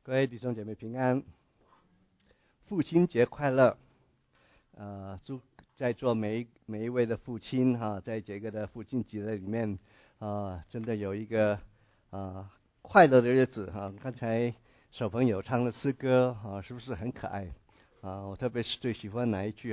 各位弟兄姐妹平安，父亲节快乐！祝在座每一位的父亲在这个的父亲节的里面真的有一个快乐的日子刚才小朋友唱的诗歌是不是很可爱我特别是最喜欢哪一句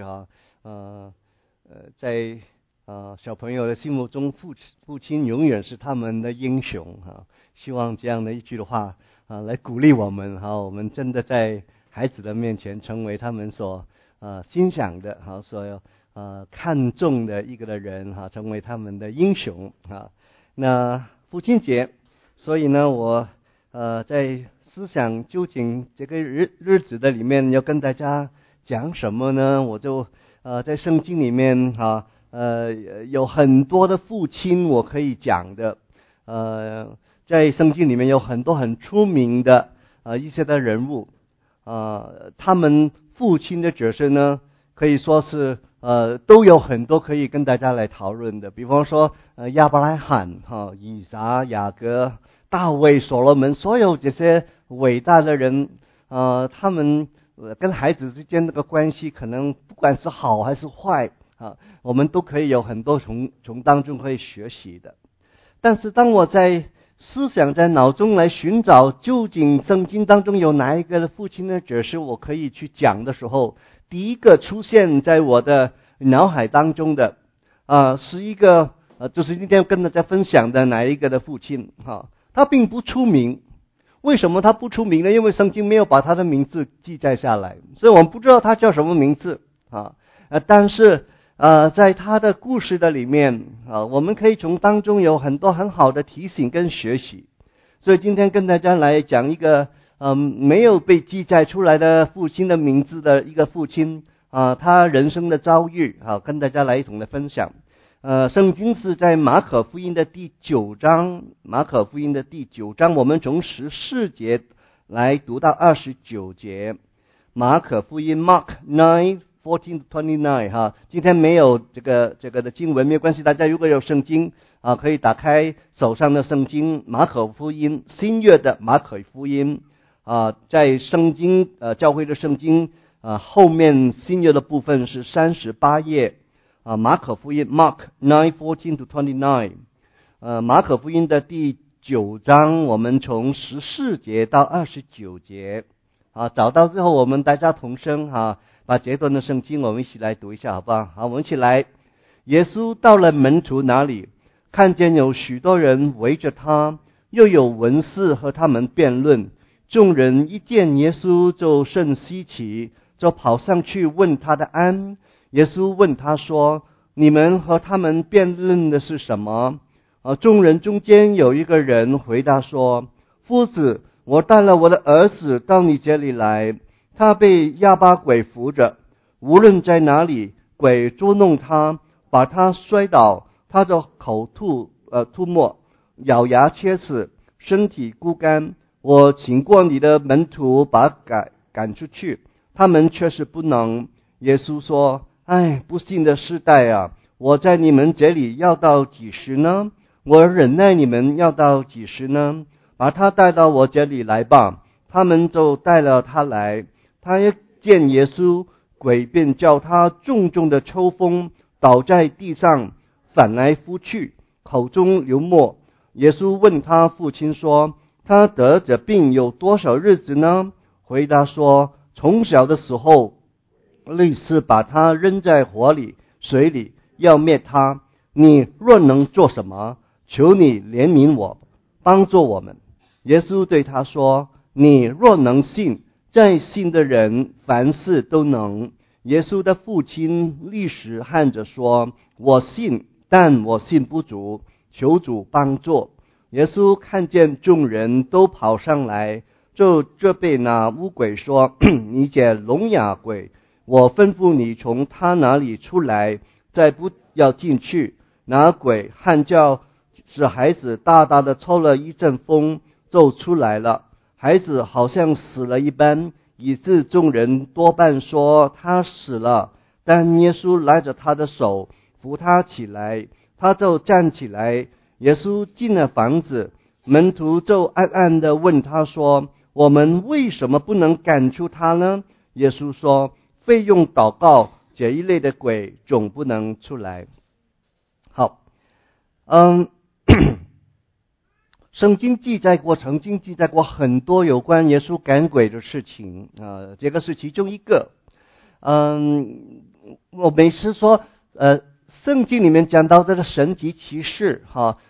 在小朋友的心目中，父亲永远是他们的英雄希望这样的一句的话来鼓励我们我们真的在孩子的面前成为他们所欣赏的所看重的一个的人成为他们的英雄那父亲节，所以呢我在思想究竟这个日子的里面要跟大家讲什么呢？我就在圣经里面有很多的父亲我可以讲的在圣经里面有很多很出名的一些的人物他们父亲的角色呢可以说是都有很多可以跟大家来讨论的，比方说亚伯拉罕以撒、雅各、大卫、所罗门，所有这些伟大的人他们跟孩子之间那个关系可能不管是好还是坏我们都可以有很多从当中可以学习的。但是当我在思想在脑中来寻找究竟圣经当中有哪一个父亲的角色我可以去讲的时候，第一个出现在我的脑海当中的是一个就是今天跟大家分享的哪一个的父亲他并不出名。为什么他不出名呢？因为圣经没有把他的名字记载下来，所以我们不知道他叫什么名字但是在他的故事的里面我们可以从当中有很多很好的提醒跟学习。所以今天跟大家来讲一个没有被记载出来的父亲的名字的一个父亲他人生的遭遇跟大家来一同的分享。圣经是在马可福音的第9章，我们从14节来读到29节。马可福音 Mark 9:14-29今天没有这个的经文没有关系，大家如果有圣经可以打开手上的圣经，马可福音新约的马可福音在圣经教会的圣经后面新约的部分是38页马可福音 Mark 9:14-29马可福音的第9章，我们从14节到29节找到之后我们大家同声把这段的圣经我们一起来读一下好不好？好，我们一起来。耶稣到了门徒那里，看见有许多人围着他，又有文士和他们辩论。众人一见耶稣就甚稀奇，就跑上去问他的安。耶稣问他说：你们和他们辩论的是什么？众人中间有一个人回答说：夫子，我带了我的儿子到你这里来，他被哑巴鬼附着，无论在哪里，鬼捉弄他，把他摔倒，他就口吐沫，咬牙切齿，身体枯干。我请过你的门徒把赶出去，他们却是不能。耶稣说：不幸的世代我在你们这里要到几时呢？我忍耐你们要到几时呢？把他带到我这里来吧。他们就带了他来。他一见耶稣，鬼便叫他重重的抽风，倒在地上，反来覆去，口中流沫。耶稣问他父亲说：他得这病有多少日子呢？回答说：从小的时候，律师把他扔在火里水里，要灭他。你若能做什么，求你怜悯我，帮助我们。耶稣对他说：你若能信，在信的人凡事都能。耶稣的父亲立时喊着说：我信，但我信不足，求主帮助。耶稣看见众人都跑上来，就责备那污鬼说：你这聋哑鬼，我吩咐你从他那里出来，再不要进去。那鬼喊叫，使孩子大大的抽了一阵风，就出来了。孩子好像死了一般，以致众人多半说他死了。但耶稣拉着他的手，扶他起来，他就站起来。耶稣进了房子，门徒就暗暗地问他说： 我们为什么不能赶出他呢？耶稣说，费用祷告这一类的鬼总不能出来。好，圣经曾经记载过很多有关耶稣赶鬼的事情这个是其中一个。我每次说圣经里面讲到这个神迹奇事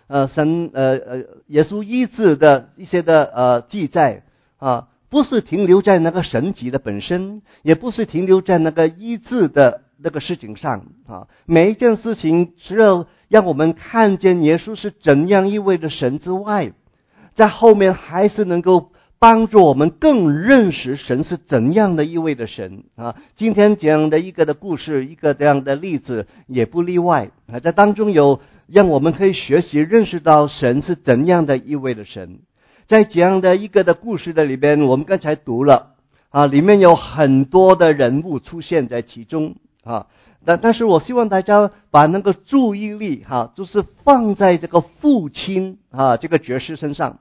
耶稣医治的一些的记载不是停留在那个神迹的本身，也不是停留在那个医治的那个事情上每一件事情除了让我们看见耶稣是怎样一位的神之外，在后面还是能够帮助我们更认识神是怎样的一位的神今天这样的一个的故事，一个这样的例子也不例外在当中有让我们可以学习认识到神是怎样的一位的神。在这样的一个的故事的里边，我们刚才读了里面有很多的人物出现在其中但是我希望大家把那个注意力就是放在这个父亲这个角色身上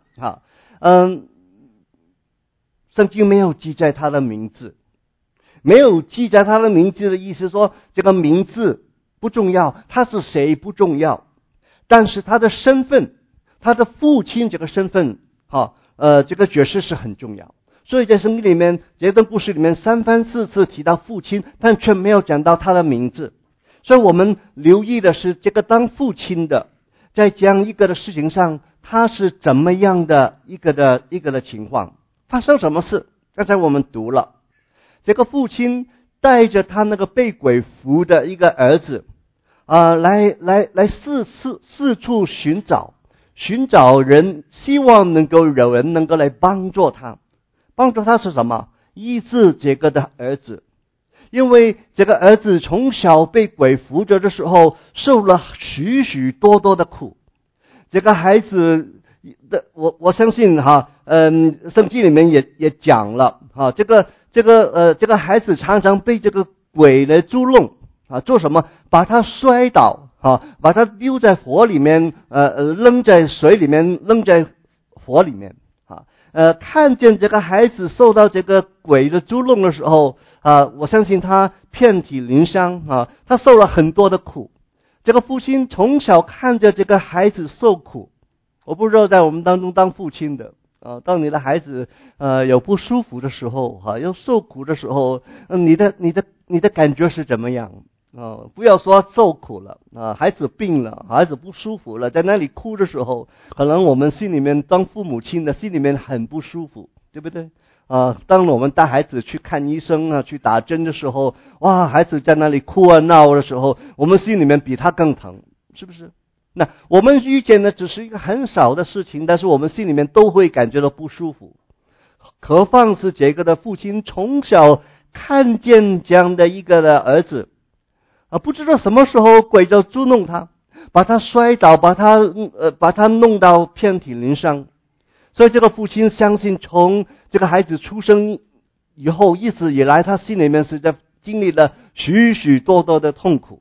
圣经没有记载他的名字，没有记载他的名字的意思说这个名字不重要，他是谁不重要，但是他的身份，他的父亲这个身份这个角色是很重要。所以在圣经里面这段故事里面3番4次提到父亲，但却没有讲到他的名字。所以我们留意的是这个当父亲的在这样一个的事情上，他是怎么样的一个的情况，发生什么事。刚才我们读了这个父亲带着他那个被鬼附的一个儿子来四处寻找人，希望有人能够来帮助他。帮助他是什么？医治这个的儿子。因为这个儿子从小被鬼附着的时候受了许许多多的苦。这个孩子的我相信圣经里面也讲了这个孩子常常被这个鬼来捉弄做什么？把他摔倒把他丢在火里面扔在水里面，扔在火里面看见这个孩子受到这个鬼的捉弄的时候我相信他遍体鳞伤他受了很多的苦。这个父亲从小看着这个孩子受苦。我不知道在我们当中当父亲的当你的孩子有不舒服的时候有受苦的时候你的感觉是怎么样不要说受苦了孩子病了，孩子不舒服了，在那里哭的时候，可能我们心里面当父母亲的心里面很不舒服，对不对当我们带孩子去看医生去打针的时候，哇，孩子在那里哭闹的时候，我们心里面比他更疼，是不是？那我们遇见的只是一个很少的事情，但是我们心里面都会感觉到不舒服。何况是这个的父亲从小看见这样的一个的儿子不知道什么时候鬼就捉弄他，把他摔倒，把他弄到遍体鳞伤。所以这个父亲相信从这个孩子出生以后一直以来，他心里面是在经历了许许多多的痛苦。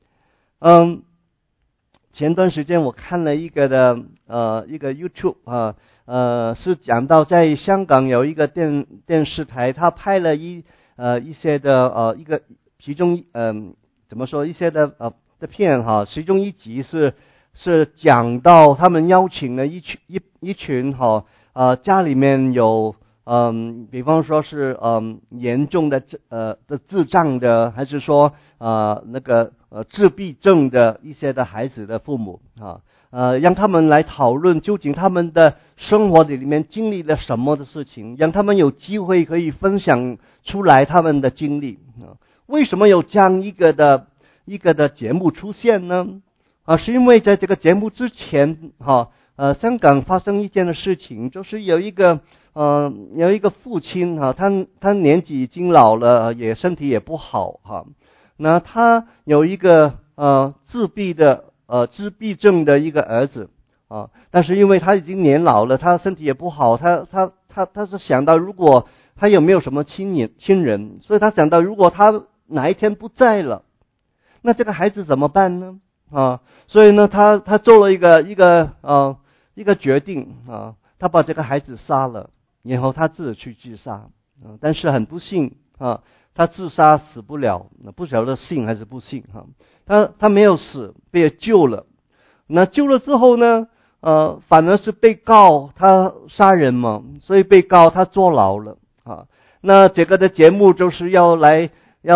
前段时间我看了一个 YouTube 是讲到在香港有一个电视台，他拍了一些的其中怎么说一些的片其中一集是讲到他们邀请了一群家里面有比方说是严重的智障的，还是说自闭症的一些的孩子的父母让他们来讨论究竟他们的生活里面经历了什么的事情，让他们有机会可以分享出来他们的经历为什么有这样一个的节目出现呢是因为在这个节目之前香港发生一件的事情，就是有一个父亲他年纪已经老了，也身体也不好那他有一个自闭症的一个儿子但是因为他已经年老了，他身体也不好，他是想到如果他有没有什么亲人，所以他想到如果他哪一天不在了，那这个孩子怎么办呢所以呢他做了一个决定他把这个孩子杀了， 然后他自己去自杀，但是很不幸啊，他自杀死不了，不晓得幸还是不幸哈。他没有死，被救了。那救了之后呢，反而是被告他杀人嘛，所以被告他坐牢了啊。那这个的节目就是要来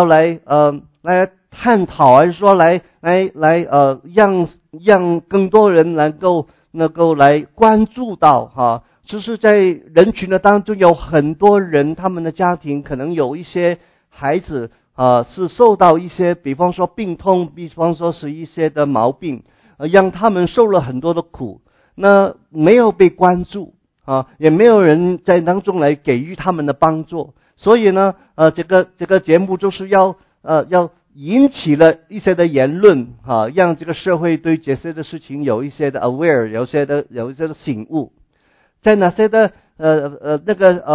探讨，还是说来让更多人能够来关注到哈。就是在人群的当中有很多人，他们的家庭可能有一些孩子是受到一些，比方说病痛，比方说是一些的毛病，让他们受了很多的苦，那没有被关注也没有人在当中来给予他们的帮助，所以呢这个节目就是要引起了一些的言论让这个社会对这些的事情有一些的 aware， 有一些的醒悟。在哪些的那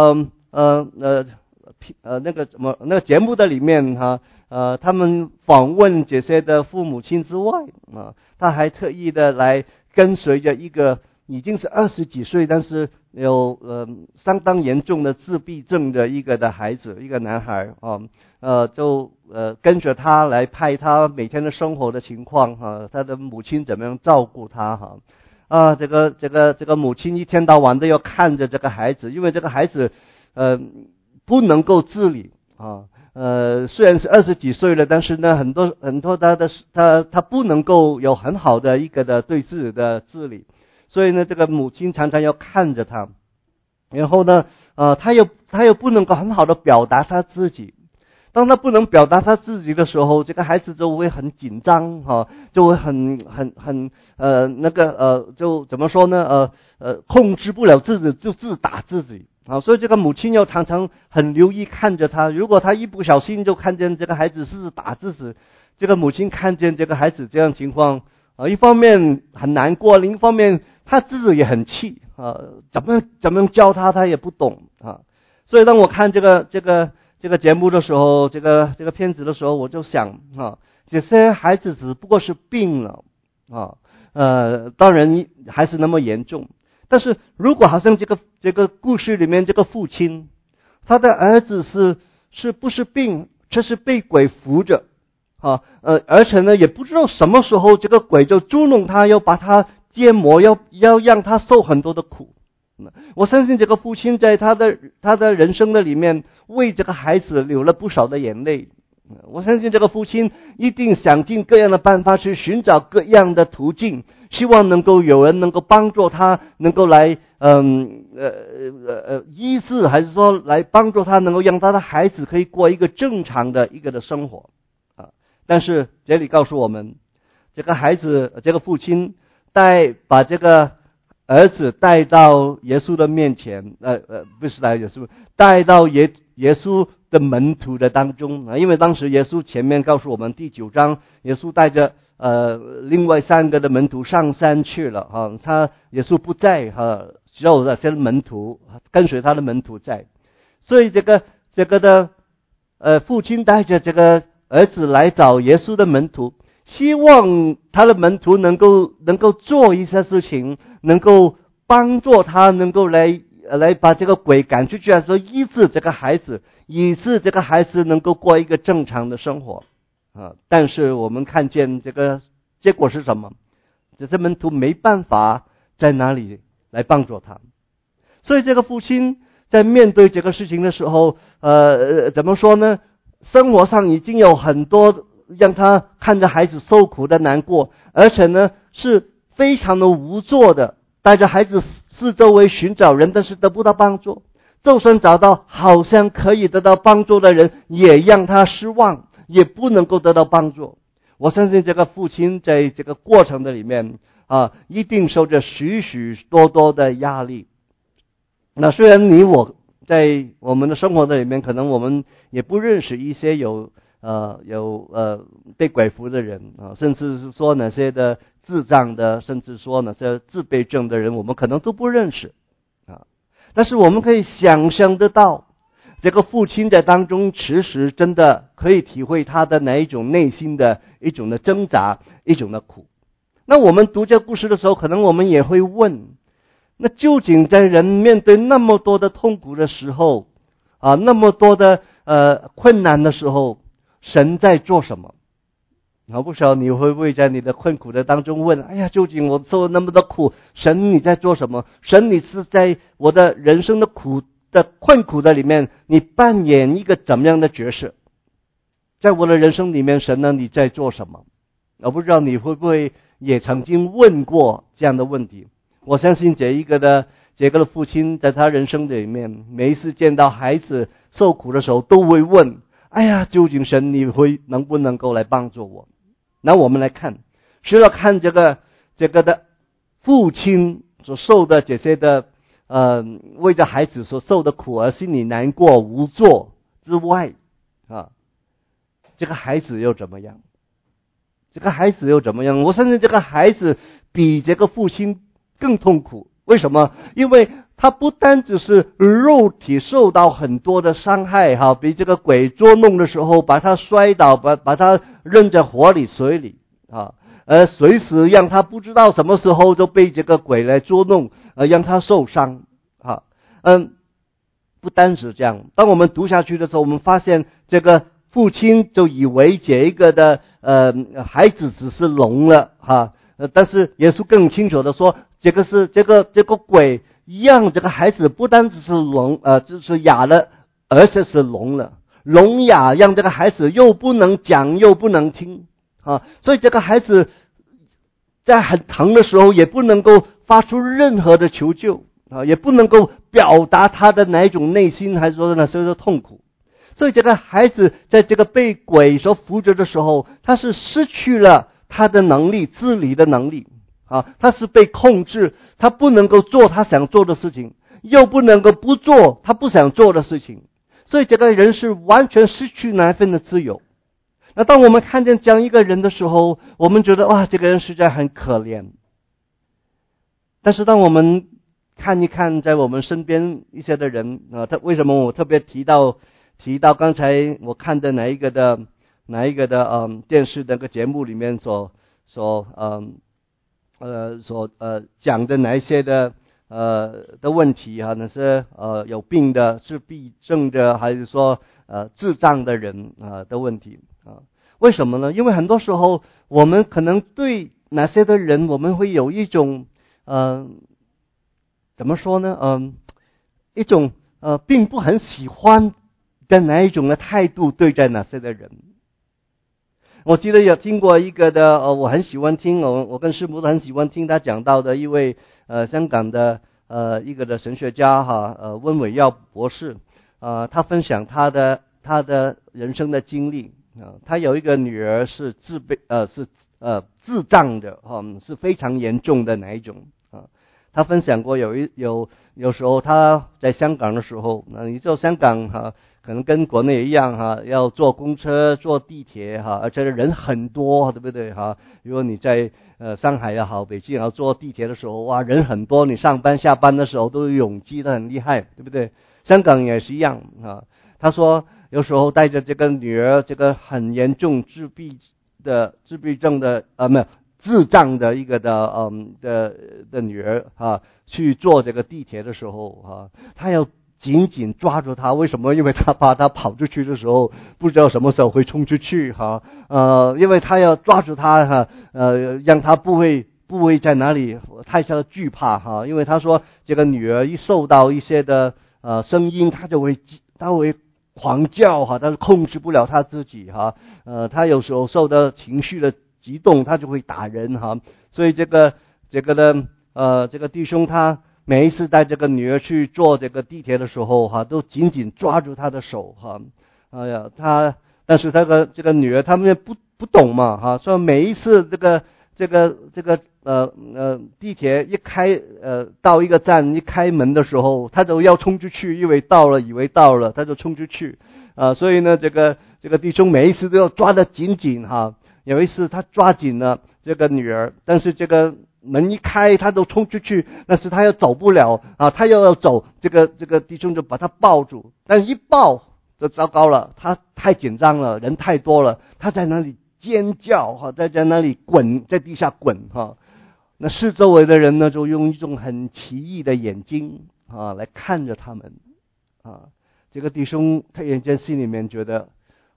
个节目的里面他们访问这些的父母亲之外他还特意的来跟随着一个已经是20几岁，但是有相当严重的自闭症的一个的孩子，一个男孩就跟着他来拍他每天的生活的情况他的母亲怎么样照顾他这个母亲一天到晚都要看着这个孩子，因为这个孩子不能够自理虽然是20几岁了，但是呢很多他不能够有很好的一个的对自己的治理，所以呢这个母亲常常要看着他，然后呢他又不能够很好的表达他自己。当他不能表达他自己的时候，这个孩子就会很紧张就会很就怎么说呢控制不了自己，就自打自己所以这个母亲要常常很留意看着他，如果他一不小心就看见这个孩子是打自己，这个母亲看见这个孩子这样情况一方面很难过，另一方面他自己也很气怎么教他也不懂所以当我看这个节目的时候，这个片子的时候，我就想这些孩子只不过是病了当然还是那么严重，但是如果好像这个故事里面这个父亲，他的儿子是不是病，这是被鬼扶着而且呢也不知道什么时候这个鬼就捉弄他，要把他折磨，要让他受很多的苦。我相信这个父亲在他的人生的里面为这个孩子流了不少的眼泪，我相信这个父亲一定想尽各样的办法去寻找各样的途径，希望能够有人能够帮助他，能够来医治，还是说来帮助他，能够让他的孩子可以过一个正常的一个的生活但是这里告诉我们，这个孩子，这个父亲把这个儿子带到耶稣的面前不是来耶稣，带到耶稣的门徒的当中因为当时耶稣前面告诉我们第9章，耶稣带着另外3个的门徒上山去了耶稣不在只有那些门徒跟随他的门徒在，所以这个的父亲带着这个儿子来找耶稣的门徒，希望他的门徒能够做一些事情，能够帮助他，能够来把这个鬼赶出去，说医治这个孩子，以致这个孩子能够过一个正常的生活但是我们看见这个结果是什么？这些门徒没办法在哪里来帮助他，所以这个父亲在面对这个事情的时候怎么说呢？生活上已经有很多让他看着孩子受苦的难过，而且呢是非常的无助的，带着孩子四周围寻找人，但是得不到帮助，就算找到好像可以得到帮助的人，也让他失望，也不能够得到帮助。我相信这个父亲在这个过程的里面一定受着许许多多的压力。那虽然你我在我们的生活的里面，可能我们也不认识一些有被鬼附的人甚至是说那些的智障的，甚至说那些自闭症的人，我们可能都不认识但是我们可以想象得到，这个父亲在当中其实真的可以体会他的哪一种内心的一种的挣扎，一种的苦。那我们读这故事的时候，可能我们也会问， 那究竟在人面对那么多的痛苦的时候啊，那么多的困难的时候，神在做什么？不晓得你会不会在你的困苦的当中问，哎呀，究竟我受了那么多苦，神你在做什么？神你是在我的人生的困苦的里面，你扮演一个怎么样的角色？在我的人生里面，神呢你在做什么？我不知道你会不会也曾经问过这样的问题。我相信这个的父亲在他人生里面，每一次见到孩子受苦的时候，都会问，哎呀，究竟神你能不能够来帮助我？那我们来看，除了看这个的父亲所受的这些的为着孩子所受的苦而心里难过无助之外啊，这个孩子又怎么样？这个孩子又怎么样？我相信这个孩子比这个父亲更痛苦。为什么？因为他不单只是肉体受到很多的伤害哈，被这个鬼捉弄的时候把他摔倒，把他扔在火里水里啊，随时让他不知道什么时候就被这个鬼来捉弄，让他受伤啊。不单是这样，当我们读下去的时候，我们发现这个父亲就以为这一个的孩子只是聋了哈，但是耶稣更清楚的说，这个鬼让这个孩子不单只是聋就是哑了，而且是聋了。聋哑让这个孩子又不能讲又不能听啊，所以这个孩子在很疼的时候也不能够发出任何的求救啊，也不能够表达他的哪一种内心还是说那所有的痛苦。所以这个孩子在这个被鬼所扶着的时候，他是失去了他的能力，自理的能力啊，他是被控制，他不能够做他想做的事情，又不能够不做他不想做的事情，所以这个人是完全失去那份的自由。那当我们看见这样一个人的时候，我们觉得哇，这个人实在很可怜。但是当我们看一看在我们身边一些的人啊，为什么我特别提到刚才我看的哪一个的电视那个节目里面所讲的哪一些的问题啊，那是有病的、自闭症的，还是说智障的人的问题啊？为什么呢？因为很多时候我们可能对哪些的人，我们会有一种怎么说呢？一种并不很喜欢的哪一种的态度对待哪些的人。我记得有听过一个的我很喜欢听，我跟师母都很喜欢听他讲到的一位香港的一个的神学家哈，温伟耀博士他分享他的人生的经历他有一个女儿是智障的是非常严重的哪一种他分享过有时候他在香港的时候，你知道香港可能跟国内一样要坐公车、坐地铁而且人很多，对不对如果你在上海也好、北京也好，坐地铁的时候，哇，人很多，你上班下班的时候都拥挤的很厉害，对不对？香港也是一样他说有时候带着这个女儿，这个很严重自闭症的没有。智障的一个的女儿去坐这个地铁的时候他要紧紧抓住她。为什么？因为他怕她跑出去的时候不知道什么时候会冲出去因为他要抓住她让她不会在哪里太下的惧怕因为他说这个女儿一受到一些的声音，她会狂叫她控制不了她自己她有时候受到情绪的激动，他就会打人所以这个弟兄他每一次带这个女儿去坐这个地铁的时候都紧紧抓住她的手但是这个女儿他们不懂嘛所以每一次这个地铁一开到一个站一开门的时候，他就要冲出去，以为到了他就冲出去所以呢这个弟兄每一次都要抓得紧紧有一次他抓紧了这个女儿，但是这个门一开他都冲出去，但是他又走不了他又要走，这个弟兄就把他抱住，但是一抱就糟糕了，他太紧张了，人太多了，他在那里尖叫在那里滚，在地下滚那四周围的人呢，就用一种很奇异的眼睛来看着他们这个弟兄突然间心里面觉得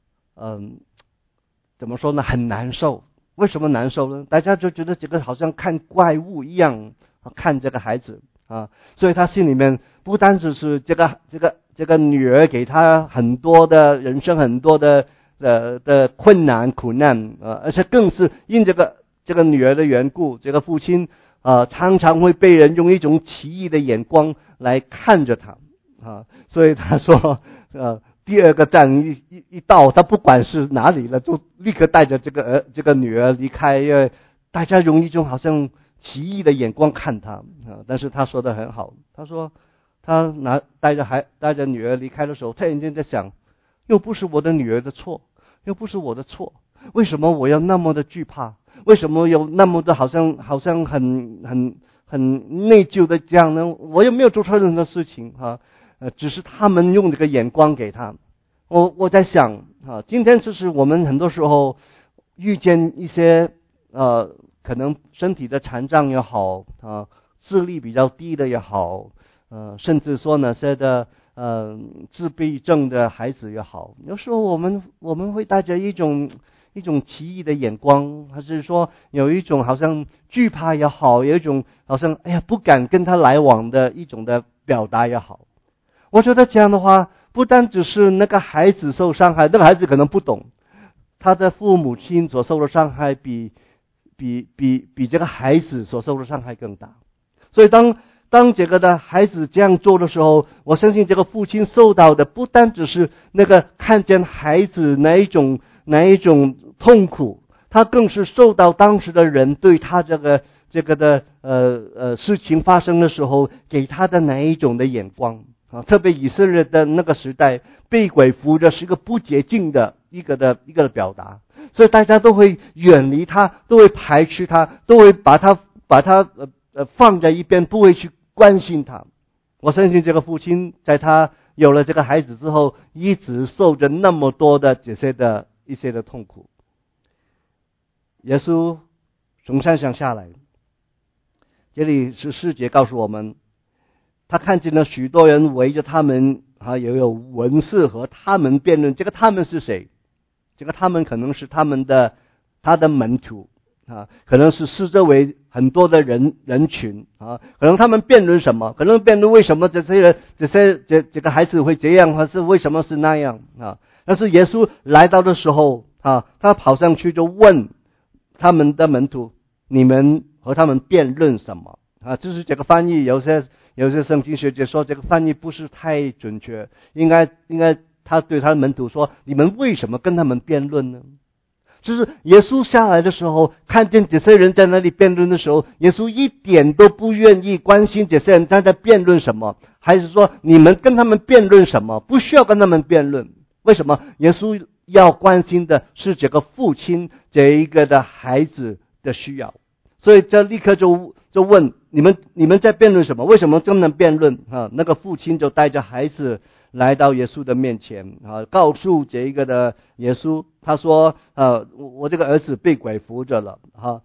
怎么说呢，很难受。为什么难受呢？大家就觉得这个好像看怪物一样看这个孩子所以他心里面不单只是这个女儿给他很多的人生很多的困难苦难而且更是因这个女儿的缘故，这个父亲常常会被人用一种奇异的眼光来看着他所以他说第二个站一到，他不管是哪里了，就立刻带着这个女儿离开，因为大家用一种好像奇异的眼光看他但是他说的很好，他说他带着女儿离开的时候，突然间在想，又不是我的女儿的错，又不是我的错，为什么我要那么的惧怕？为什么有那么的好像很内疚的这样呢？我又没有做错任何事情只是他们用这个眼光给他。我在想今天就是我们很多时候遇见一些可能身体的残障也好智力比较低的也好甚至说那些的自闭症的孩子也好，有时候我们会带着一种奇异的眼光，还是说有一种好像惧怕也好，有一种好像不敢跟他来往的一种的表达也好。我觉得这样的话，不单只是那个孩子受伤害，那个孩子可能不懂，他的父母亲所受的伤害比这个孩子所受的伤害更大。所以当这个的孩子这样做的时候，我相信这个父亲受到的不单只是那个看见孩子哪一种痛苦，他更是受到当时的人对他这个的事情发生的时候给他的哪一种的眼光特别以色列的那个时代，被鬼附着是一个不洁净的一个的表达，所以大家都会远离他，都会排斥他，都会把他放在一边，不会去关心他。我相信这个父亲在他有了这个孩子之后，一直受着那么多的这些的一些的痛苦。耶稣从山上下来，这里是4节告诉我们，他看见了许多人围着他们也有文士和他们辩论。这个他们是谁？这个他们可能是他的门徒可能是四周围很多的人群可能他们辩论什么？可能辩论为什么这个孩子会这样，还是为什么是那样但是耶稣来到的时候他跑上去就问他们的门徒，你们和他们辩论什么就是这个翻译，有些圣经学者说这个翻译不是太准确，应该他对他的门徒说，你们为什么跟他们辩论呢？就是耶稣下来的时候，看见这些人在那里辩论的时候，耶稣一点都不愿意关心这些人在辩论什么，还是说你们跟他们辩论什么？不需要跟他们辩论。为什么？耶稣要关心的是这个父亲这一个的孩子的需要，所以这立刻就问你们在辩论什么？为什么跟他们辩论那个父亲就带着孩子来到耶稣的面前告诉这一个的耶稣，他说我这个儿子被鬼附着了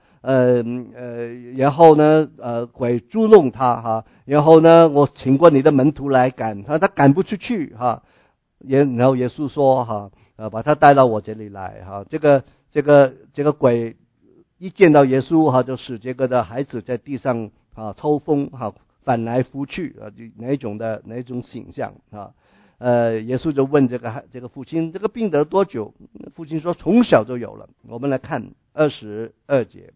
然后呢鬼捉弄他然后呢我请过你的门徒来赶他赶不出去然后耶稣说把他带到我这里来这个鬼一见到耶稣就使这个的孩子在地上抽风翻来覆去哪一种形象耶稣就问这个父亲，这个病得多久？父亲说从小就有了。我们来看22节。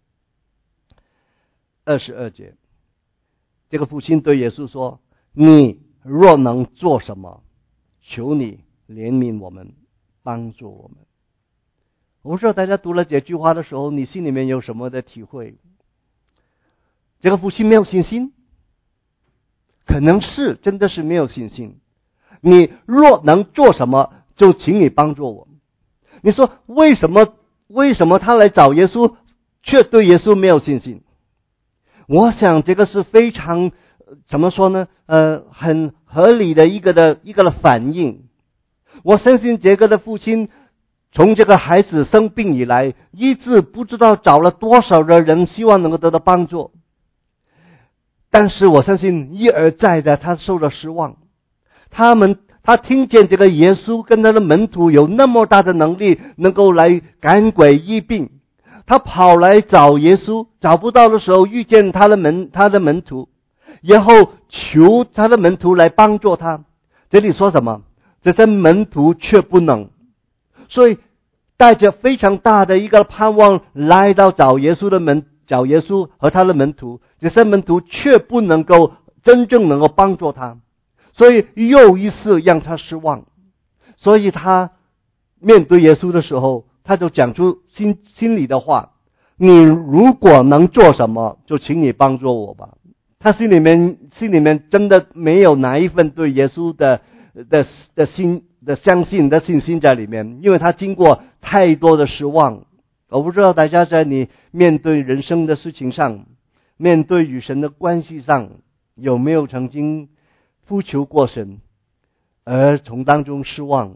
这个父亲对耶稣说，你若能做什么，求你怜悯我们，帮助我们。我不知道大家读了这句话的时候，你心里面有什么的体会？这个父亲没有信心，可能是真的是没有信心。你若能做什么，就请你帮助我。你说为什么他来找耶稣，却对耶稣没有信心？我想这个是非常怎么说呢？很合理的一个的反应。我相信这个的父亲从这个孩子生病以来，一直不知道找了多少的人，希望能够得到帮助。 但是我相信一而再的他受了失望。他听见这个耶稣跟他的门徒有那么大的能力，能够来赶鬼医病，他跑来找耶稣，找不到的时候遇见他的门徒，然后求他的门徒来帮助他。这里说什么？这些门徒却不能，所以带着非常大的一个盼望来到找耶稣和他的门徒，这些门徒却不能够真正能够帮助他，所以又一次让他失望。所以他面对耶稣的时候，他就讲出心里的话：你如果能做什么，就请你帮助我吧。他心里面真的没有哪一份对耶稣的相信的信心在里面，因为他经过太多的失望。我不知道大家在你面对人生的事情上，面对与神的关系上，有没有曾经呼求过神而从当中失望？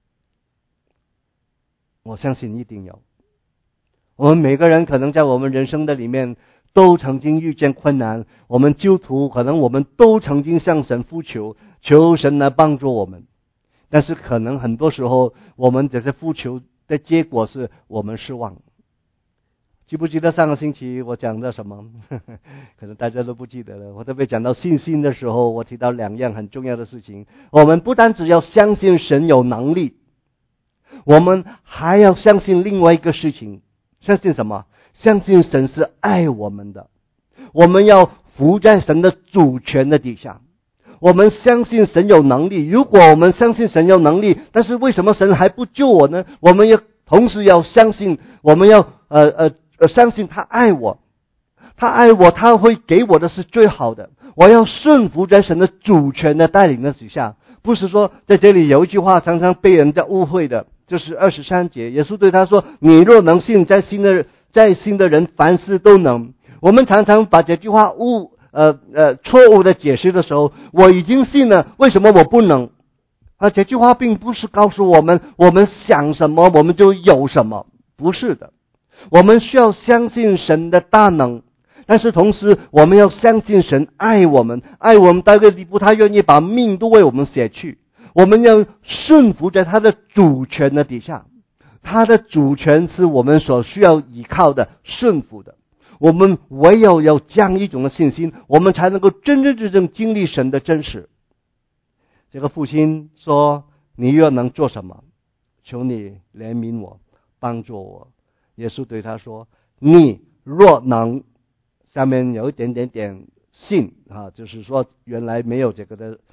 我相信一定有。我们每个人可能在我们人生的里面都曾经遇见困难，我们基督徒可能我们都曾经向神呼求，求神来帮助我们，但是可能很多时候我们只是呼求的结果是我们失望。记不记得上个星期我讲的什么？可能大家都不记得了。我特别讲到信心的时候，我提到两样很重要的事情。我们不单只要相信神有能力，我们还要相信另外一个事情。相信什么？相信神是爱我们的。我们要服在神的主权的底下。我们相信神有能力。如果我们相信神有能力，但是为什么神还不救我呢？我们要同时要相信，我们要相信他爱我，他爱我，他会给我的是最好的。我要顺服在神的主权的带领的底下。不是说在这里有一句话常常被人家误会的，就是23节，耶稣对他说：你若能信，在信的人凡事都能。我们常常把这句话错误的解释的时候，我已经信了，为什么我不能？这句话并不是告诉我们想什么我们就有什么，不是的。我们需要相信神的大能，但是同时我们要相信神爱我们到一个地步，他愿意把命都为我们舍去。我们要顺服在他的主权的底下，他的主权是我们所需要依靠的，顺服的。我们唯有有这样一种的信心，我们才能够真正经历神的真实。这个父亲说：你若能做什么，求你怜悯我，帮助我。耶稣对他说：你若能，下面有一点信就是说原来没有这个的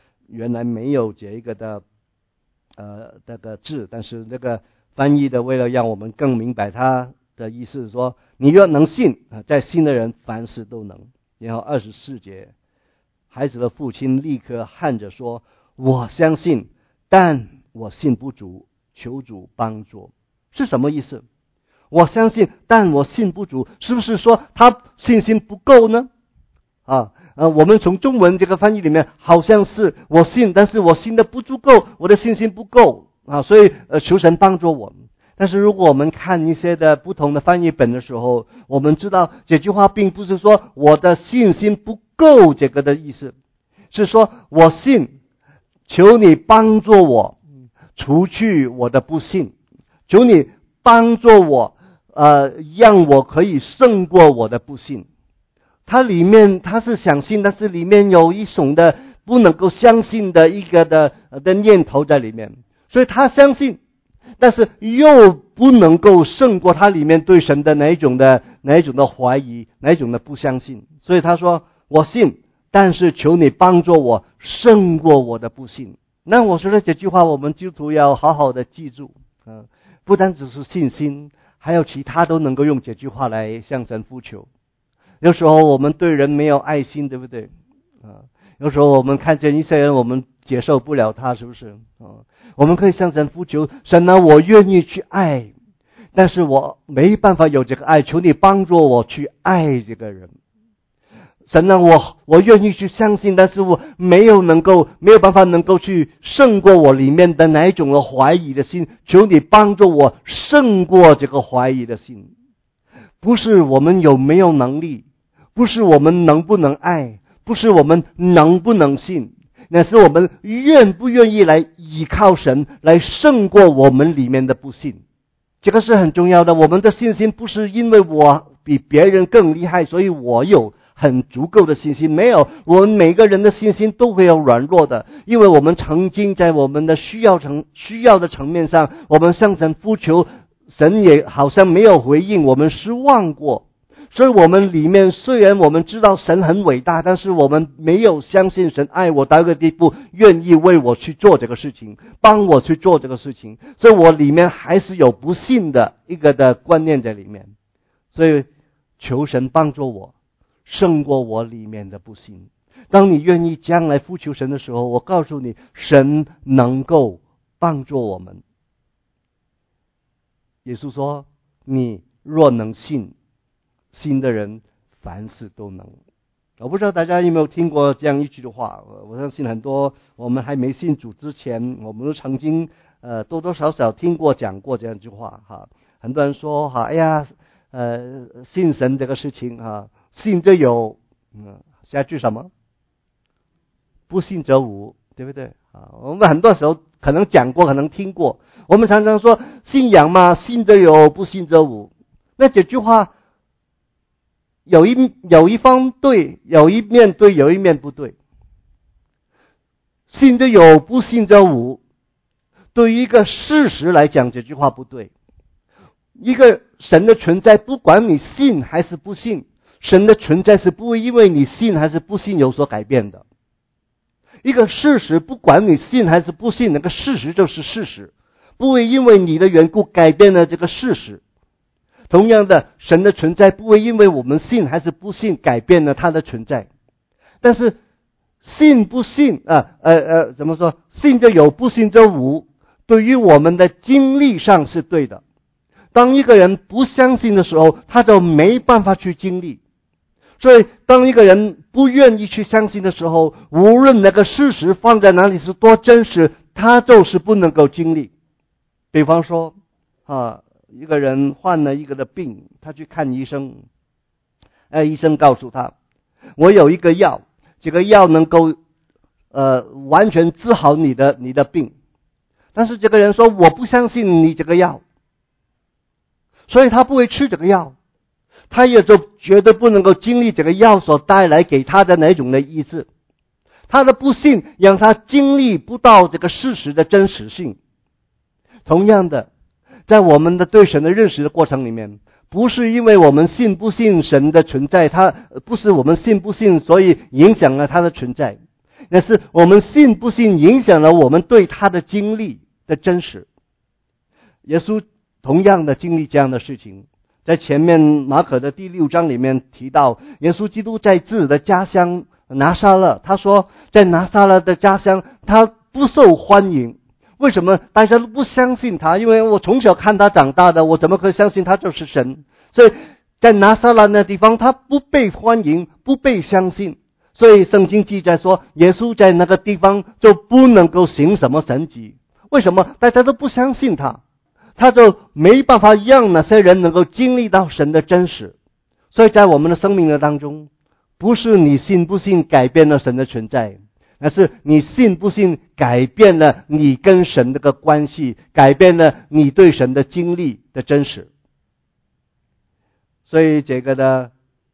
这个字，但是这个翻译的为了让我们更明白他的意思，说你若能信，在信的人凡事都能。然后24节，孩子的父亲立刻喊着说：我相信，但我信不足，求主帮助。是什么意思？我相信，但我信不足，是不是说他信心不够呢？我们从中文这个翻译里面好像是我信，但是我信的不足够，我的信心不够所以求神帮助我们。但是如果我们看一些的不同的翻译本的时候，我们知道这句话并不是说我的信心不够这个的意思，是说我信，求你帮助我除去我的不信，求你帮助我让我可以胜过我的不信。它里面他是想信，但是里面有一种的不能够相信的一个的念头在里面，所以他相信，但是又不能够胜过他里面对神的哪一种的怀疑，哪一种的不相信。所以他说：我信，但是求你帮助我胜过我的不信。那我说的这句话，我们基督徒要好好的记住不单只是信心，还有其他都能够用这句话来向神呼求。有时候我们对人没有爱心，对不对有时候我们看见一些人，我们接受不了他，是不是我们可以向神呼求：神啊，我愿意去爱，但是我没办法有这个爱，求你帮助我去爱这个人。神啊，我愿意去相信，但是我没有办法能够去胜过我里面的哪一种的怀疑的心，求你帮助我胜过这个怀疑的心。不是我们有没有能力，不是我们能不能爱， 不是我们能不能信，那是我们愿不愿意来依靠神，来胜过我们里面的不信。这个是很重要的。我们的信心不是因为我比别人更厉害，所以我有很足够的信心。没有，我们每个人的信心都会有软弱的，因为我们曾经在我们的需要的层面上，我们向神呼求，神也好像没有回应，我们失望过。所以我们里面虽然我们知道神很伟大，但是我们没有相信神爱我到一个地步，愿意为我去做这个事情，帮我去做这个事情，所以我里面还是有不信的一个的观念在里面。所以求神帮助我胜过我里面的不信。当你愿意将来呼求神的时候，我告诉你，神能够帮助我们。耶稣说，你若能信，信的人凡事都能。我不知道大家有没有听过这样一句话，我相信很多我们还没信主之前，我们都曾经多多少少听过讲过这样一句话哈。很多人说哈，哎呀，信神这个事情哈，信则有，下句什么？不信则无，对不对啊？我们很多时候可能讲过，可能听过。我们常常说信仰嘛，信则有，不信则无。那这句话有一方对，有一面对，有一面不对。信则有，不信则无。对于一个事实来讲，这句话不对。一个神的存在，不管你信还是不信，神的存在是不会因为你信还是不信有所改变的。一个事实，不管你信还是不信，那个事实就是事实，不会因为你的缘故改变了这个事实。同样的，神的存在不会因为我们信还是不信改变了他的存在。但是信不信怎么说？信则有，不信则无。对于我们的经历上是对的。当一个人不相信的时候，他就没办法去经历。所以当一个人不愿意去相信的时候，无论那个事实放在哪里是多真实，他就是不能够经历。比方说一个人患了一个的病，他去看医生，医生告诉他，我有一个药，这个药能够完全治好你的病。但是这个人说，我不相信你这个药，所以他不会吃这个药，他也就绝对不能够经历这个药所带来给他的哪种的医治。他的不信让他经历不到这个事实的真实性。同样的，在我们的对神的认识的过程里面，不是因为我们信不信神的存在，他不是我们信不信所以影响了他的存在，那是我们信不信影响了我们对他的经历的真实。耶稣同样的经历这样的事情，在前面马可的第6章里面提到，耶稣基督在自己的家乡拿撒勒，他说在拿撒勒的家乡他不受欢迎。为什么大家都不相信他？因为我从小看他长大的，我怎么可以相信他就是神？所以在拿撒勒那地方他不被欢迎，不被相信。所以圣经记载说，耶稣在那个地方就不能够行什么神迹。为什么？大家都不相信他，他就没办法让那些人能够经历到神的真实。所以在我们的生命的当中，不是你信不信改变了神的存在，而是你信不信改变了你跟神这个关系，改变了你对神的经历的真实。所以这个的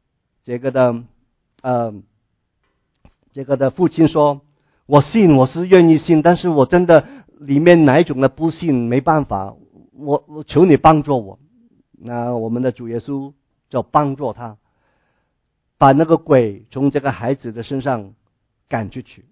父亲说，我信，我是愿意信，但是我真的里面哪一种的不信没办法，我求你帮助我。那我们的主耶稣就帮助他，把那个鬼从这个孩子的身上赶出去。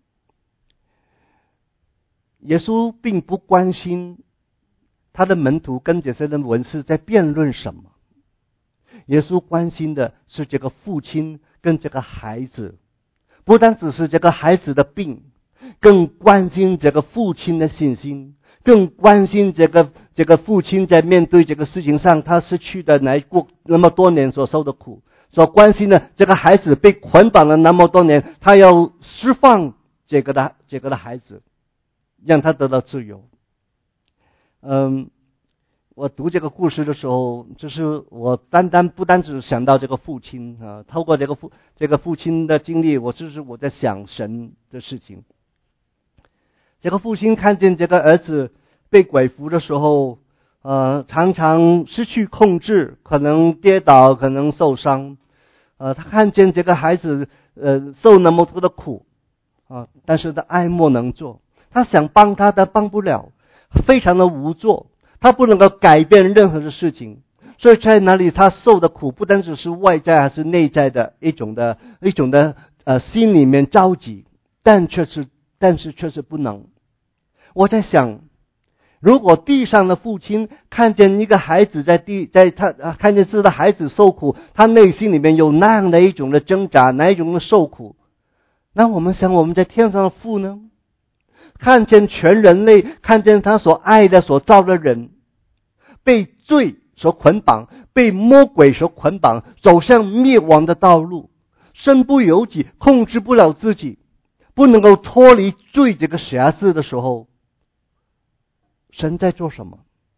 耶稣并不关心他的门徒跟这些人文士在辩论什么，耶稣关心的是这个父亲跟这个孩子，不单只是这个孩子的病，更关心这个父亲的信心，更关心这个父亲在面对这个事情上他失去的那么多年所受的苦，所关心的这个孩子被捆绑了那么多年，他要释放这个的孩子，让他得到自由。 我读这个故事的时候，就是我不单只想到这个父亲啊，透过这个父亲的经历，我在想神的事情。这个父亲看见这个儿子被鬼附的时候，常常失去控制，可能跌倒，可能受伤。他看见这个孩子受那么多的苦啊，但是他爱莫能助，他想帮他，但帮不了，非常的无助。他不能够改变任何的事情，所以在哪里他受的苦，不单只是外在还是内在的一种的心里面着急，但是却是不能。我在想，如果地上的父亲看见一个孩子看见自己的孩子受苦，他内心里面有那样的一种的挣扎，那一种的受苦，那我们想我们在天上的父呢？看见全人类，看见他所爱的所造的人被罪所捆绑，被魔鬼所捆绑，走向灭亡的道路，身不由己，控制不了自己，不能够脱离罪这个辖制的时候，神在做什么？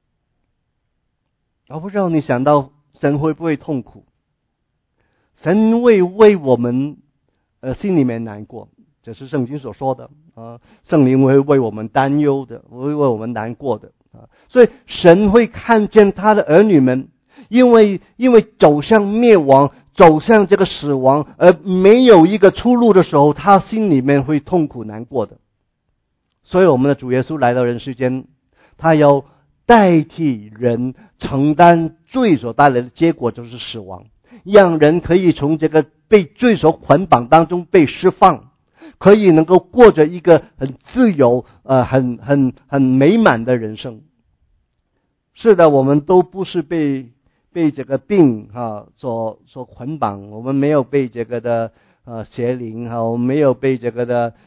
我不知道你想到神会不会痛苦？神会为我们心里面难过，这是圣经所说的啊，圣灵会为我们担忧的，会为我们难过的啊。所以神会看见他的儿女们，因为走向灭亡，走向这个死亡，而没有一个出路的时候，他心里面会痛苦难过的。所以我们的主耶稣来到人世间，他要代替人承担罪所带来的结果，就是死亡，让人可以从这个被罪所捆绑当中被释放，可以能够过着一个很自由很美满的人生。是的，我们都不是被这个病所捆绑，我们没有被这个的邪灵我们没有被这个的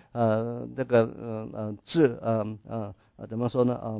怎么说呢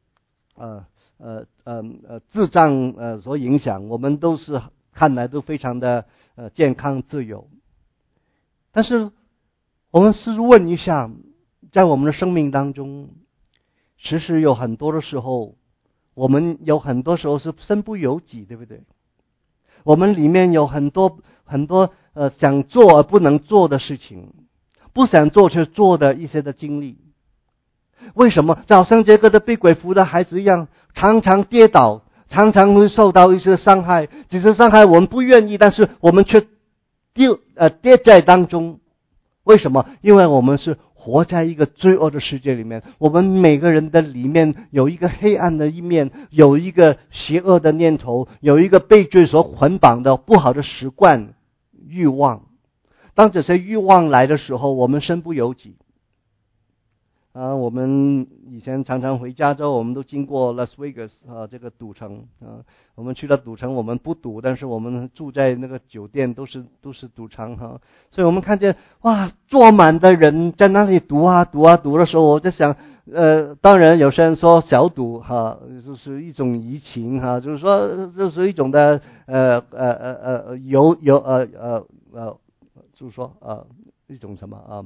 智障所影响，我们都是看来都非常的健康自由。但是我们试问一下，在我们的生命当中，其实有很多的时候，我们有很多时候是身不由己，对不对？我们里面有很多想做而不能做的事情，不想做却做的一些的经历。为什么？就好像这个的被鬼附的孩子一样，常常跌倒，常常会受到一些伤害。这些伤害我们不愿意，但是我们却跌在当中。为什么？因为我们是活在一个罪恶的世界里面，我们每个人的里面有一个黑暗的一面，有一个邪恶的念头，有一个被罪所捆绑的不好的习惯、欲望。当这些欲望来的时候，我们身不由己。我们以前常常回加州，我们都经过 Las Vegas 这个赌城我们去了赌城，我们不赌，但是我们住在那个酒店都是赌场所以我们看见哇，坐满的人在那里赌的时候，我在想当然有些人说小赌就是一种移情就是说就是一种的就是说一种什么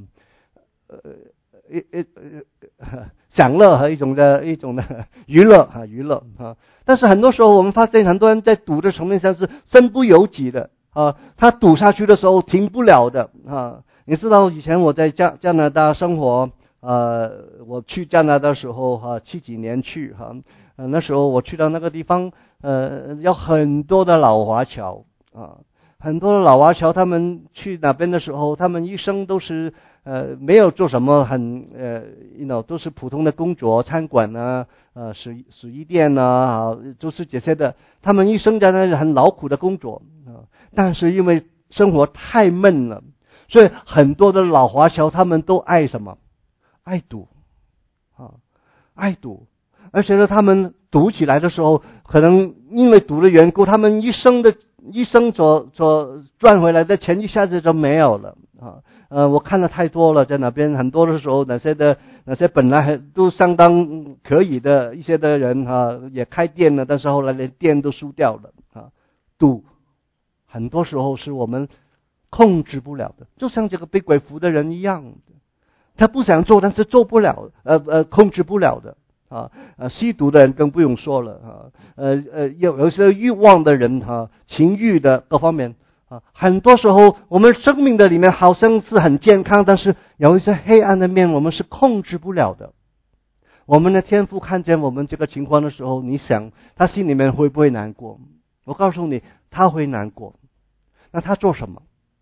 享乐和一种的娱乐但是很多时候我们发现很多人在赌的层面上是身不由己的他赌下去的时候停不了的你知道以前我在加拿大生活我去加拿大的时候70几年去那时候我去到那个地方有很多的老华侨很多的老华侨他们去那边的时候，他们一生都是没有做什么都是普通的工作，餐馆洗衣店都是这些的。他们一生在那里很劳苦的工作但是因为生活太闷了，所以很多的老华侨他们都爱什么？爱赌爱赌，而且呢，他们赌起来的时候，可能因为赌的缘故，他们一生所赚回来的钱一下子就没有了我看了太多了，在那边很多的时候，那些本来还都相当可以的一些的人也开店了，但是后来连店都输掉了赌很多时候是我们控制不了的，就像这个被鬼附的人一样的，他不想做，但是做不了控制不了的吸毒的人更不用说了有些欲望的人情欲的各方面很多时候我们生命的里面好像是很健康，但是有一些黑暗的面我们是控制不了的。我们的天父看见我们这个情况的时候，你想他心里面会不会难过？我告诉你，他会难过。那他做什么？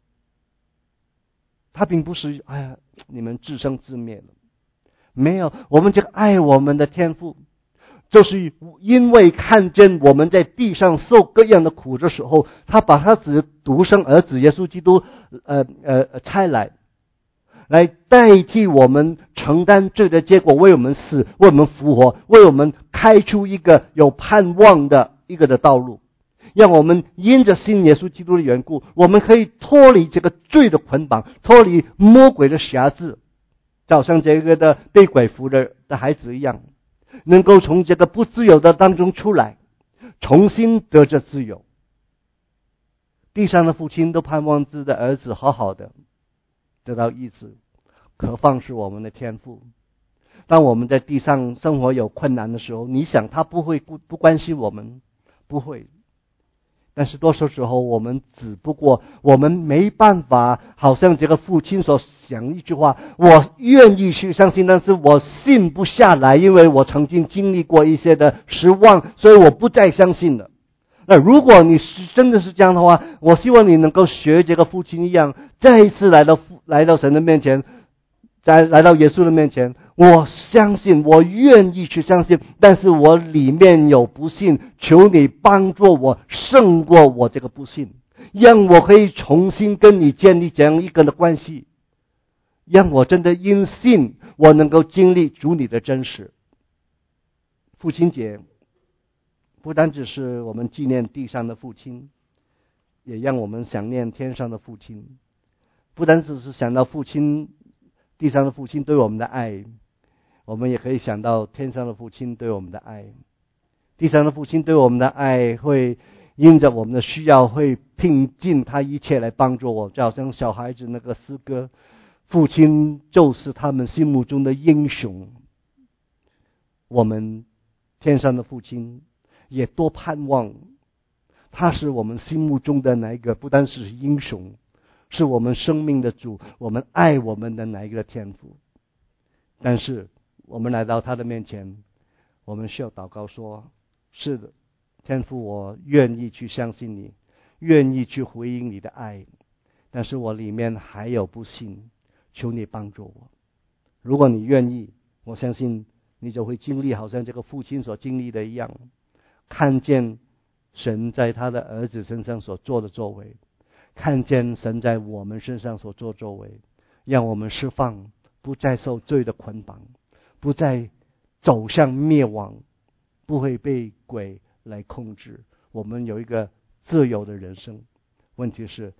他并不是你们自生自灭了，没有，我们这个爱我们的天父，就是因为看见我们在地上受各样的苦的时候，他把他独生儿子耶稣基督差来代替我们承担罪的结果，为我们死，为我们复活，为我们开出一个有盼望的一个的道路，让我们因着信耶稣基督的缘故，我们可以脱离这个罪的捆绑，脱离魔鬼的辖制，就好像这个的被鬼附的孩子一样，能够从这个不自由的当中出来，重新得着自由。地上的父亲都盼望自己的儿子好好的得到医治，何况是我们的天父。当我们在地上生活有困难的时候，你想他不会不关心我们？不会。但是多数时候我们只不过我们没办法，好像这个父亲所讲一句话，我愿意去相信，但是我信不下来，因为我曾经经历过一些的失望，所以我不再相信了。那如果你真的是这样的话，我希望你能够学这个父亲一样，再一次来到神的面前，来到耶稣的面前，我相信，我愿意去相信，但是我里面有不信，求你帮助我胜过我这个不信，让我可以重新跟你建立这样一个的关系，让我真的因信我能够经历主你的真实。父亲节不单只是我们纪念地上的父亲，也让我们想念天上的父亲。不单只是想到父亲，地上的父亲对我们的爱，我们也可以想到天上的父亲对我们的爱。地上的父亲对我们的爱会因着我们的需要，会拼尽他一切来帮助我，就好像小孩子那个诗歌，父亲就是他们心目中的英雄。我们天上的父亲也多盼望他是我们心目中的哪一个，不单是英雄，是我们生命的主，我们爱我们的哪一个天父。但是我们来到他的面前，我们需要祷告说，是的，天父，我愿意去相信你，愿意去回应你的爱，但是我里面还有不信，求你帮助我。如果你愿意，我相信你就会经历好像这个父亲所经历的一样，看见神在他的儿子身上所做的作为，看见神在我们身上所做作为，让我们释放，不再受罪的捆绑，不再走向灭亡，不会被鬼来控制，我们有一个自由的人生。问题是，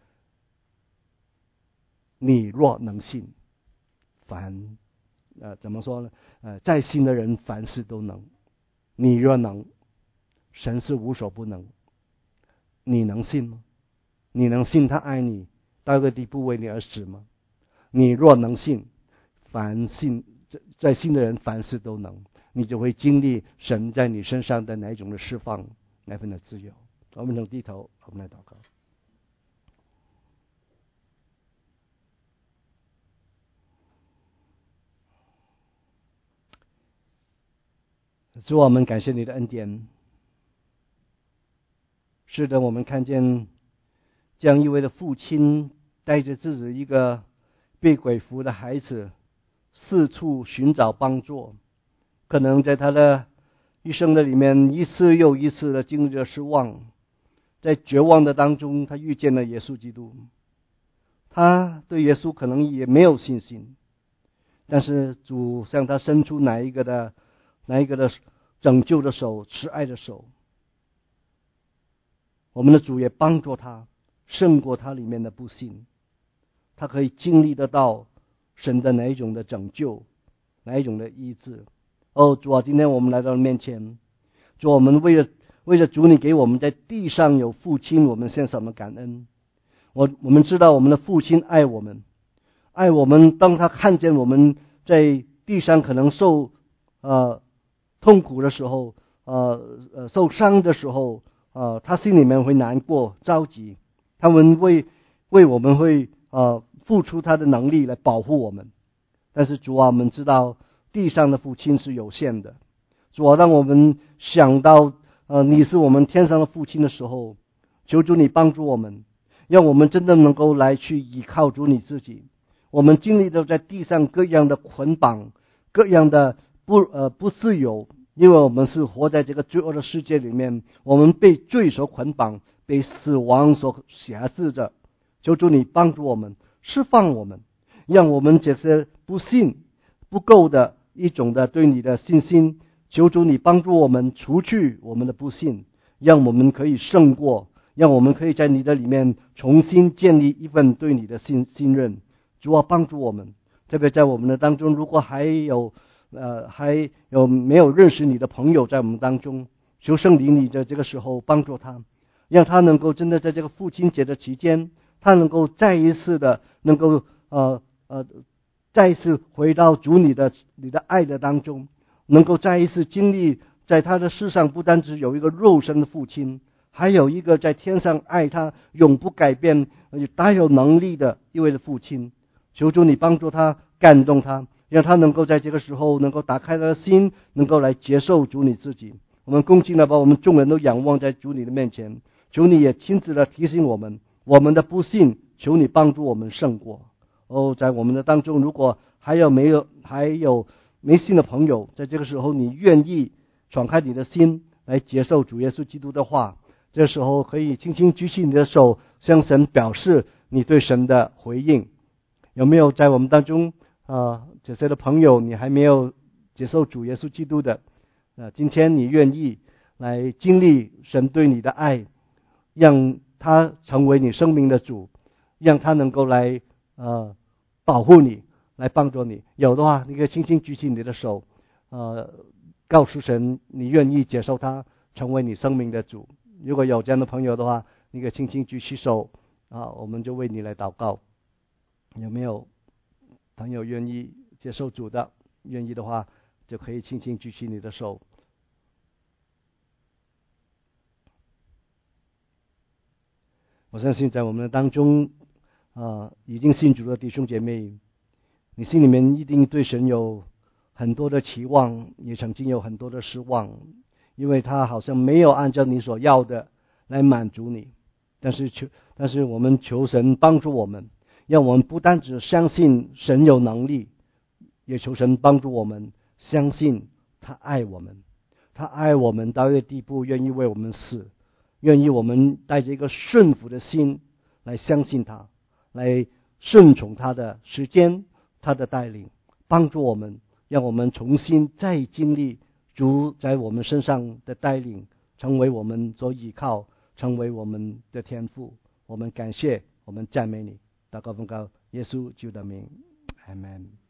你若能信，怎么说呢？在信的人凡事都能。你若能，神是无所不能。你能信吗？你能信他爱你到一个地步为你而死吗？你若能信，在信的人凡事都能，你就会经历神在你身上的哪一种的释放，哪份的自由。我们能低头，我们来祷告。主，我们感谢你的恩典。是的，我们看见这样一位的父亲带着自己一个被鬼附的孩子四处寻找帮助，可能在他的一生的里面一次又一次的经历了失望，在绝望的当中他遇见了耶稣基督。他对耶稣可能也没有信心，但是主向他伸出哪一个的拯救的手，慈爱的手。我们的主也帮助他胜过他里面的不信，他可以经历得到神的哪一种的拯救，哪一种的医治。主啊，今天我们来到面前，主，我们为了主你给我们在地上有父亲，我们献上我们感恩。我们知道我们的父亲爱我们，当他看见我们在地上可能受痛苦的时候，受伤的时候，他心里面会难过、着急。他们为我们会付出他的能力来保护我们。但是主啊，我们知道地上的父亲是有限的。主啊，让我们想到你是我们天上的父亲的时候，求主你帮助我们，让我们真的能够来去依靠主你自己。我们经历着在地上各样的捆绑，各样的不自由，因为我们是活在这个罪恶的世界里面，我们被罪所捆绑，被死亡所辖制着。求主你帮助我们，释放我们，让我们这些不信不够的一种的对你的信心，求主你帮助我们除去我们的不信，让我们可以胜过，让我们可以在你的里面重新建立一份对你的信任。主啊，帮助我们，特别在我们的当中，如果还有没有认识你的朋友在我们当中，求圣灵你在这个时候帮助他，让他能够真的在这个父亲节的期间，他能够再一次的能够再一次回到主你的爱的当中，能够再一次经历在他的世上不单只有一个肉身的父亲，还有一个在天上爱他永不改变大有能力的一位的父亲。求主你帮助他，感动他，让他能够在这个时候能够打开他的心，能够来接受主你自己。我们恭敬的把我们众人都仰望在主你的面前，求你也亲自的提醒我们的不信，求你帮助我们胜过。在我们的当中，如果还有没信的朋友，在这个时候你愿意敞开你的心来接受主耶稣基督的话，这时候可以轻轻举起你的手，向神表示你对神的回应。有没有在我们当中这些的朋友，你还没有接受主耶稣基督的？今天你愿意来经历神对你的爱，让他成为你生命的主，让他能够来保护你，来帮助你。有的话，你可以轻轻举起你的手，告诉神你愿意接受他成为你生命的主。如果有这样的朋友的话，你可以轻轻举起手我们就为你来祷告。有没有朋友愿意接受主的？愿意的话，就可以轻轻举起你的手。我相信在我们的当中已经信主的弟兄姐妹，你心里面一定对神有很多的期望，也曾经有很多的失望，因为他好像没有按照你所要的来满足你。但是我们求神帮助我们，让我们不单只相信神有能力，也求神帮助我们相信他爱我们，他爱我们到一个地步，愿意为我们死，愿意我们带着一个顺服的心来相信他，来顺从他的时间，他的带领，帮助我们，让我们重新再经历主在我们身上的带领，成为我们所依靠，成为我们的天父。我们感谢，我们赞美你。祷告奉告耶稣基督的名，阿们。